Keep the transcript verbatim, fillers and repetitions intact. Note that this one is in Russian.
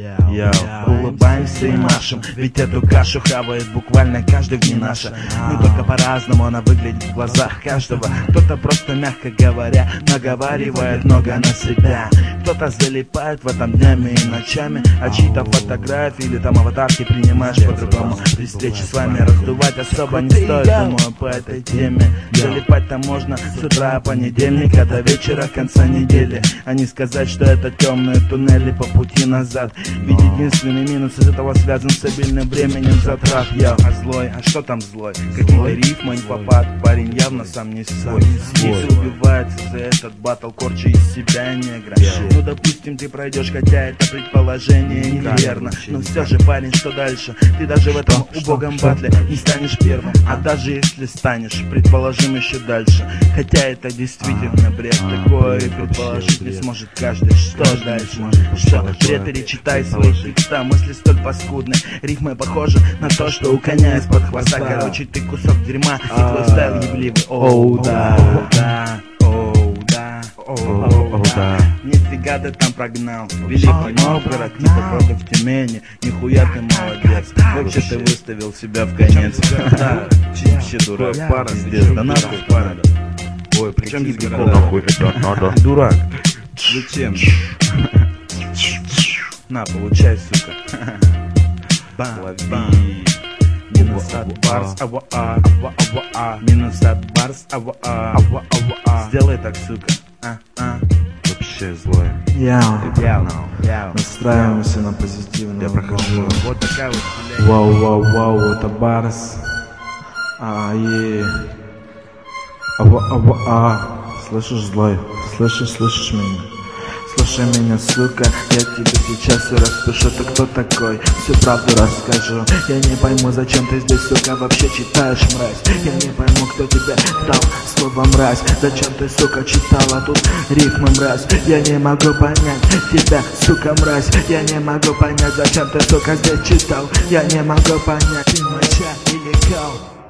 Я улыбаемся и машем, ведь эту кашу хавает буквально каждый в дни наша. Ну только по-разному она выглядит в глазах каждого. Кто-то просто, мягко говоря, наговаривает много на себя. Кто-то залипает в этом днями и ночами, а чьи-то фотографии или там аватарки принимаешь по-другому. При встрече с вами раздувать особо не стоит, думаю, по этой теме. Залипать-то можно с утра понедельника до вечера конца недели, а не сказать, что это темные туннели по пути назад. Ведь единственный минус из этого связан с обильным временем затрат. Я а злой, а что там злой? Какие-то рифмы не попад, парень явно сам не свой. Если убивается за этот батл, корчи из себя негра. Ну допустим ты пройдешь, хотя это предположение неверно. Но все же, парень, что дальше? Ты даже в этом убогом батле не станешь первым. А даже если станешь, предположим еще дальше. Хотя это действительно бред, такое предположить не сможет каждый. Что дальше? Что? Бред или читай свои текста, мысли столь паскудны, рифмы похожи на то, что у коня из-под хвоста. Короче, ты кусок дерьма, и твой стайл ебливый. Оу да, да, оу да, оу да. Нифига ты там прогнал, Великий Новгород, типа против Тюмени. Нихуя ты молодец, вообще ты выставил себя в конец. Вообще дурак, пара, пиздец, да нахуй пара. Ой, причем здесь прикол? Нахуй это надо. Дурак. Зачем? На, получай, сука. Лови. Минус от барс, ава а, ава ава а. Минус от барс, ава а, ава ава а. Сделай так, сука. А, а. Вообще злой. Яу, настраиваемся на позитивную. Я прохожу. Вот такая вот стиля. Вау, вау, вау, это барс. А, е. Ава ава а. Слышишь, злой? Слышишь, слышишь меня? Слушай меня, сука, я тебе сейчас все распишу. Ты кто такой? Всю правду расскажу. Я не пойму, зачем ты здесь, сука, вообще читаешь, мразь. Я не пойму, кто тебе дал слово мразь. Зачем ты, сука, читала тут рифмы, мразь? Я не могу понять тебя, сука, мразь. Я не могу понять, зачем ты, сука, здесь читал. Я не могу понять, ты моча или кал.